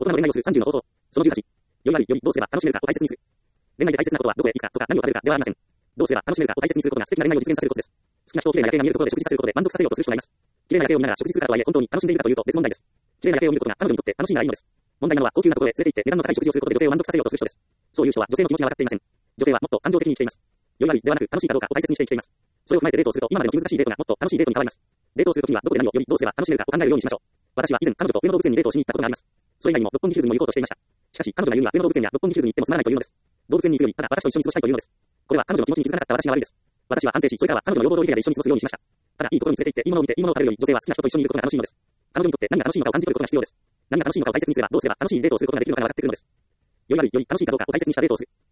大人の恋愛をする30の方法。その18。より悪いよりどうすれば楽しめるかを大切にする。恋愛で大切なことはどこへ行くかとか何を食べるかではありません。どうすれば楽しめるかを大切にすることが素敵な恋愛を実現させることです。好きな人を綺麗な夜景が見えるところで食事させることで満足させようとする人がいます。綺麗な夜景を見ながら食事するかとはいえ本当に楽しんでいるかというと別問題です。綺麗な夜景を見ることが彼女にとって楽しいならいいのです。問題なのは高級なところへ連れて行って値段の高い食事をすることで女性を満足させようとする人です。そういう人は女性の気持ちが分かっていません。女性はもっと感情的に生きています。より悪いではなく楽しいかどうかを大切にして生きています。それを踏まえてデートをすると今までの難しいデートがもっと楽しいデートに変わります。デートをするときにはどこで何をよりどうすれば楽しめるかを考えるようにしましょう。私は以前彼女と上野動物園にデートをしに行ったことがあります。それ以外にも六本木ヒルズにも行こうとしていました。しかし彼女が言うには上野動物園や六本木ヒルズに行ってもつまらないというのです。動物園に行くよりただ私と一緒に過ごしたいというのです。これは彼女の気持ちに気づかなかった私が悪いです。私は反省し、それからは彼女の要望通りで一緒に過ごすようにしました。ただいいところに連れて行っていいものを見ていいものを食べるより女性は好きな人と一緒にいることが楽しいのです。彼女にとって何が楽しいのかを感じ取ることが必要です。何が楽しいのかを大切にすればどうすれば楽しいデートをすることができるのかが分かってくるのです。より悪いより楽しいかどうかを大切にしたデートをする。